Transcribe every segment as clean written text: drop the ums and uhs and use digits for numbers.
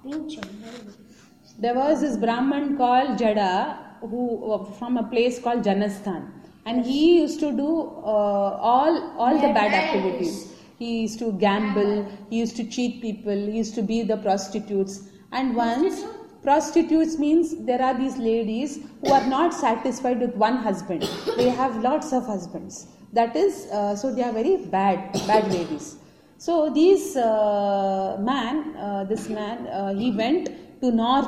There was this Brahman called Jada, who from a place called Janasthan, and he used to do all the bad activities. He used to gamble, he used to cheat people, he used to be the prostitutes. And once, prostitutes means there are these ladies who are not satisfied with one husband. They have lots of husbands. That is, so they are very bad ladies. So this man, he went to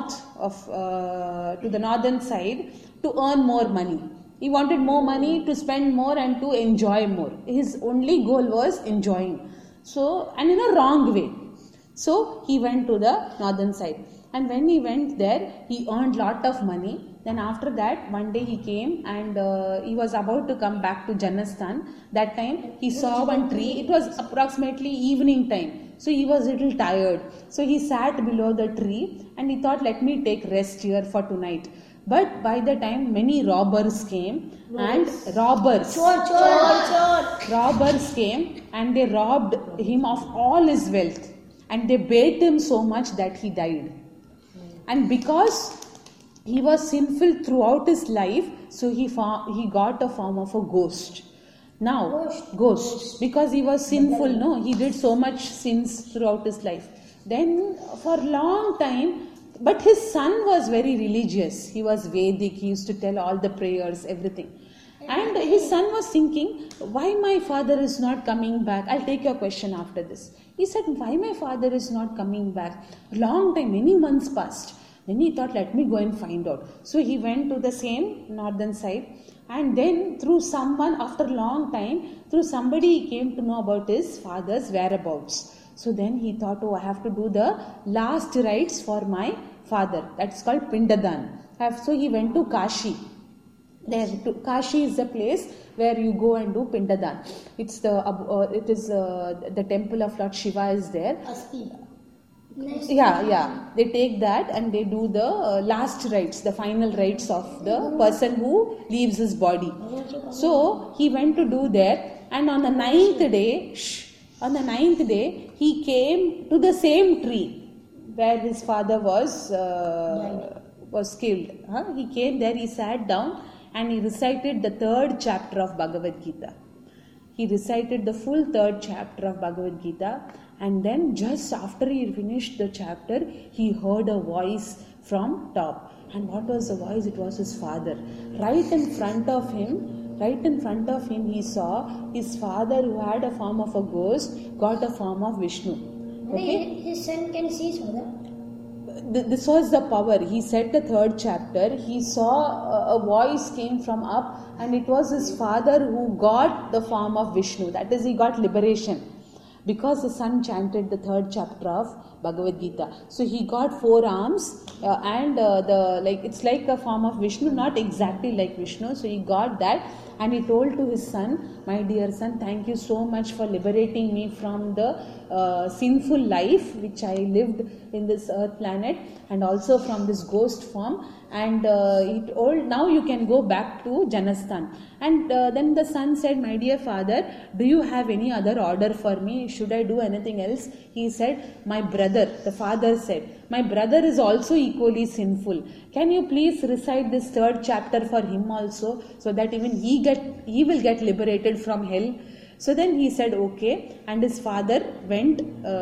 the northern side to earn more money. He wanted more money to spend more and to enjoy more. His only goal was enjoying. So, and in a wrong way. So he went to the northern side. And when he went there, he earned lot of money. Then after that, one day he came and he was about to come back to Janasthan. That time he saw one tree. It was approximately evening time. So he was a little tired. So he sat below the tree and he thought, let me take rest here for tonight. But by the time many robbers came and robbers came and they robbed him of all his wealth. And they beat him so much that he died. And because he was sinful throughout his life, so he got a form of a ghost. Now, ghost. Because he was sinful, no? He did so much sins throughout his life. Then for a long time, but his son was very religious. He was Vedic. He used to tell all the prayers, everything. And his son was thinking, why my father is not coming back? I'll take your question after this. He said, why my father is not coming back? Long time, many months passed. Then he thought, let me go and find out. So he went to the same northern side. And then through someone, after a long time, through somebody he came to know about his father's whereabouts. So then he thought, I have to do the last rites for my father. That's called Pindadan. So he went to Kashi. Kashi is the place where you go and do Pindadan. It's the temple of Lord Shiva is there. Yeah. They take that and they do the last rites, the final rites of the person who leaves his body. So he went to do that, and on the ninth day, he came to the same tree where his father was killed. He came there, he sat down and he recited the 3rd chapter of Bhagavad Gita. He recited the full 3rd chapter of Bhagavad Gita, and then just after he finished the chapter, he heard a voice from top. And what was the voice? It was his father. Right in front of him, he saw his father, who had a form of a ghost, got a form of Vishnu. Okay? His son can see his father. This was the power. He said the 3rd chapter. He saw a voice came from up, and it was his father who got the form of Vishnu. That is, he got liberation. Because the son chanted the 3rd chapter of Bhagavad Gita. So he got 4 arms and it's like a form of Vishnu, not exactly like Vishnu. So he got that, and he told to his son, my dear son, thank you so much for liberating me from the sinful life which I lived in this earth planet, and also from this ghost form. And he told, now you can go back to Janasthan. And then the son said, my dear father, do you have any other order for me? Should I do anything else? He said, my brother, the father said, my brother is also equally sinful. Can you please recite this 3rd chapter for him also, so that even he will get liberated from hell? So then he said, okay, and his father went,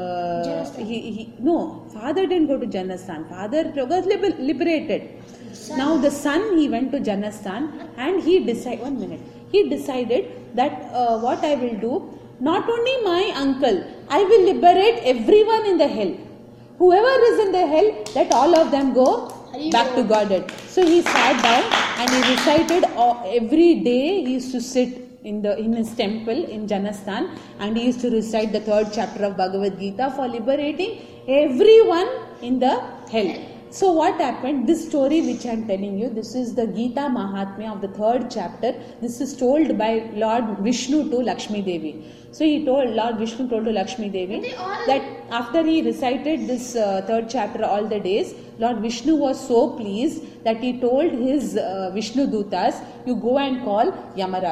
father didn't go to Janasthan, father was liberated. Now the son, he went to Janasthan, and he decided that what I will do, not only my uncle, I will liberate everyone in the hell. Whoever is in the hell, let all of them go back to Godhead. So he sat down and he recited every day. He used to sit in his temple in Janasthan, and he used to recite the 3rd chapter of Bhagavad Gita for liberating everyone in the hell. So what happened? This story which I am telling you, this is the Gita Mahatmya of the 3rd chapter. This is told by Lord Vishnu to Lakshmi Devi. So Lord Vishnu told to Lakshmi Devi that after he recited this 3rd chapter all the days, Lord Vishnu was so pleased that he told his Vishnu Dutas, you go and call Yamaraj.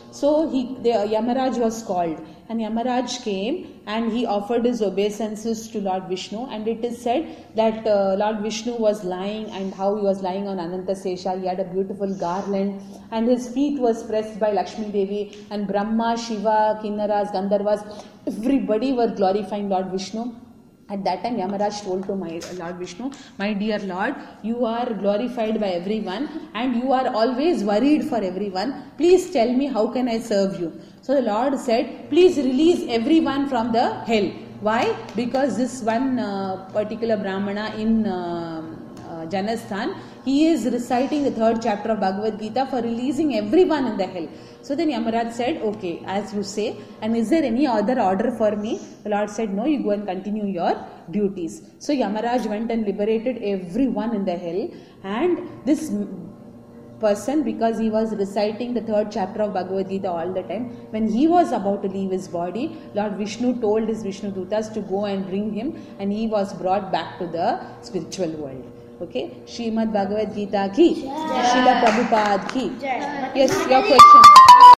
So Yamaraj was called, and Yamaraj came and he offered his obeisances to Lord Vishnu, and it is said that Lord Vishnu was lying, and how he was lying on Anantasesha. He had a beautiful garland and his feet was pressed by Lakshmi Devi, and Brahma, Shiva, Kinnaras, Gandharvas, everybody were glorifying Lord Vishnu. At that time, Yamaraj told to my Lord Vishnu, my dear Lord, you are glorified by everyone and you are always worried for everyone. Please tell me, how can I serve you? So the Lord said, please release everyone from the hell. Why? Because this one particular Brahmana in Janasthan, he is reciting the 3rd chapter of Bhagavad Gita for releasing everyone in the hell. So then Yamaraj said, okay, as you say, and is there any other order for me? The Lord said, no, you go and continue your duties. So Yamaraj went and liberated everyone in the hell, and this person, because he was reciting the 3rd chapter of Bhagavad Gita all the time, when he was about to leave his body, Lord Vishnu told his Vishnu Dutas to go and bring him, and he was brought back to the spiritual world. Okay, Srimad Bhagavad Gita ki, Srila Prabhupada ki. Yes, your question.